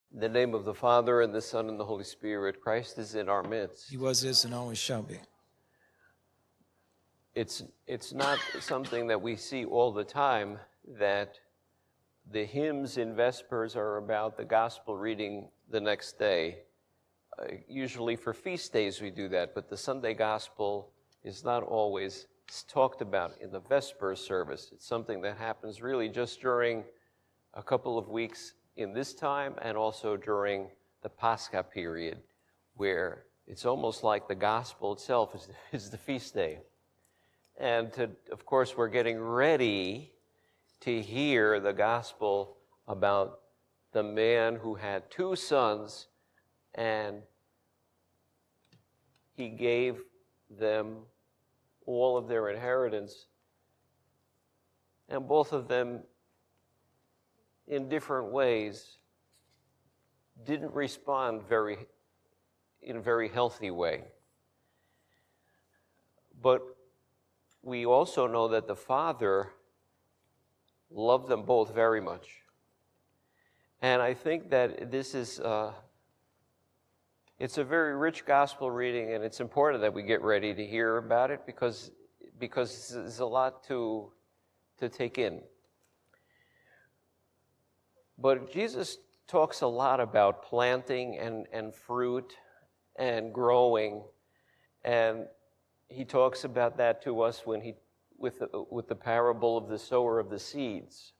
In the name of the Father, and the Son, and the Holy Spirit, Christ is in our midst. He was, is, and always shall be. It's not something that we see all the time, that the hymns in Vespers are about the gospel reading the next day. Usually for feast days we do that, but the Sunday gospel is not always talked about in the Vespers service. It's something that happens really just during a couple of weeks in this time, and also during the Pascha period, where it's almost like the gospel itself is the feast day. And of course, we're getting ready to hear the gospel about the man who had two sons, and he gave them all of their inheritance, and both of them, in different ways, didn't respond in a very healthy way. But we also know that the Father loved them both very much. And I think that this is, it's a very rich gospel reading, and it's important that we get ready to hear about it because there's a lot to take in. But Jesus talks a lot about planting and fruit and growing, and he talks about that to us when with the parable of the sower of the seeds.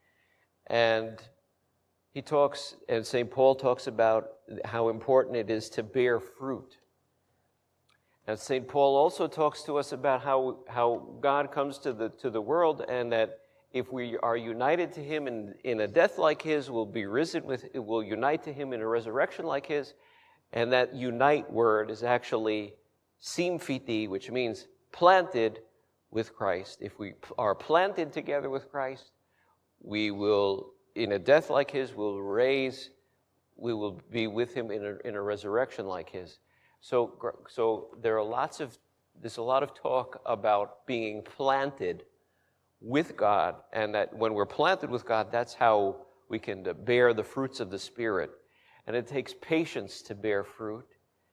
And he talks, and St. Paul talks about how important it is to bear fruit. And St. Paul also talks to us about how God comes to the world, and that if we are united to him in a death like his, we'll unite to him in a resurrection like his. And that unite word is actually symphiti, which means planted with Christ. If we are planted together with Christ, we will, in a death like his, we will be with him in a resurrection like his. So there's a lot of talk about being planted with God, and that when we're planted with God, that's how we can bear the fruits of the Spirit. And it takes patience to bear fruit.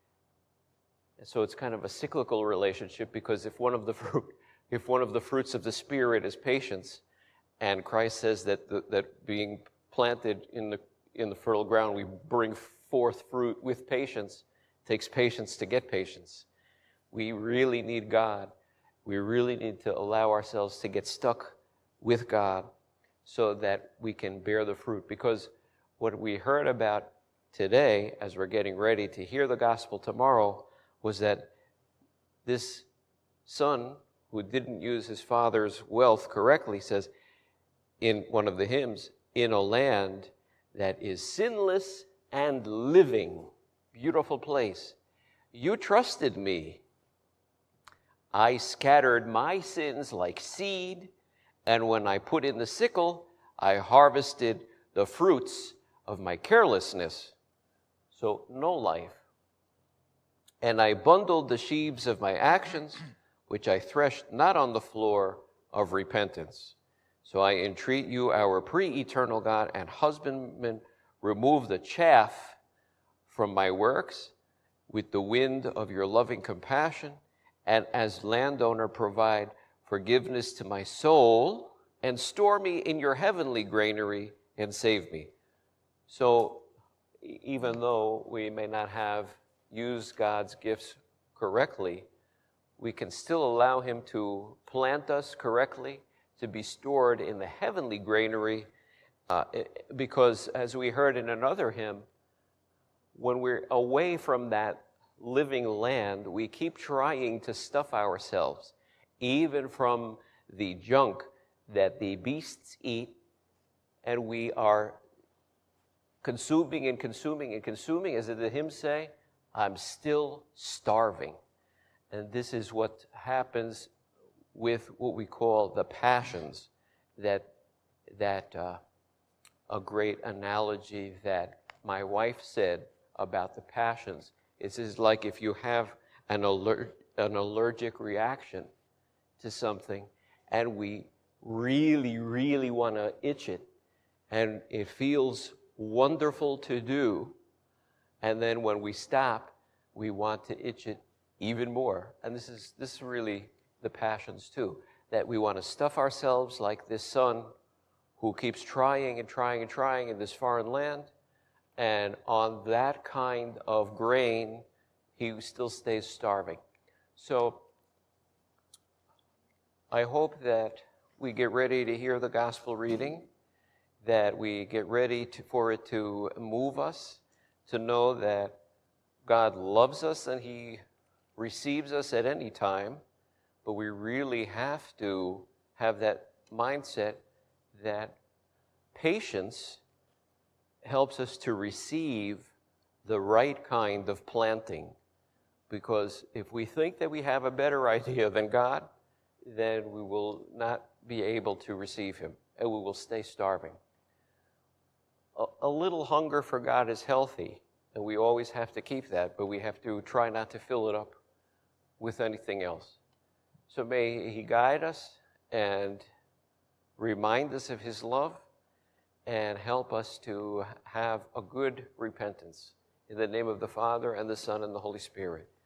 And so it's kind of a cyclical relationship, because if one of the fruits of the Spirit is patience, and Christ says that being planted in the fertile ground, we bring forth fruit with patience. It takes patience to get patience. We really need God. We really need to allow ourselves to get stuck with God so that we can bear the fruit. Because what we heard about today, as we're getting ready to hear the gospel tomorrow, was that this son who didn't use his father's wealth correctly says in one of the hymns, in a land that is sinless and living, beautiful place, you trusted me. I scattered my sins like seed, and when I put in the sickle, I harvested the fruits of my carelessness. So no life. And I bundled the sheaves of my actions, which I threshed not on the floor of repentance. So I entreat you, our pre-eternal God and husbandman, remove the chaff from my works with the wind of your loving compassion, and as landowner provide forgiveness to my soul, and store me in your heavenly granary and save me. So even though we may not have used God's gifts correctly, we can still allow him to plant us correctly, to be stored in the heavenly granary, because as we heard in another hymn, when we're away from that living land, we keep trying to stuff ourselves, even from the junk that the beasts eat, and we are consuming and consuming and consuming. As the hymns say, I'm still starving. And this is what happens with what we call the passions, that a great analogy that my wife said about the passions. It's like if you have an allergic reaction to something, and we really, really want to itch it, and it feels wonderful to do. And then when we stop, we want to itch it even more. And this is really the passions too, that we want to stuff ourselves like this son who keeps trying and trying and trying in this foreign land. And on that kind of grain, he still stays starving. So I hope that we get ready to hear the gospel reading, that we get ready for it to move us, to know that God loves us and he receives us at any time, but we really have to have that mindset that patience helps us to receive the right kind of planting. Because if we think that we have a better idea than God, then we will not be able to receive him, and we will stay starving. A little hunger for God is healthy, and we always have to keep that, but we have to try not to fill it up with anything else. So may he guide us and remind us of his love and help us to have a good repentance. In the name of the Father, and the Son, and the Holy Spirit.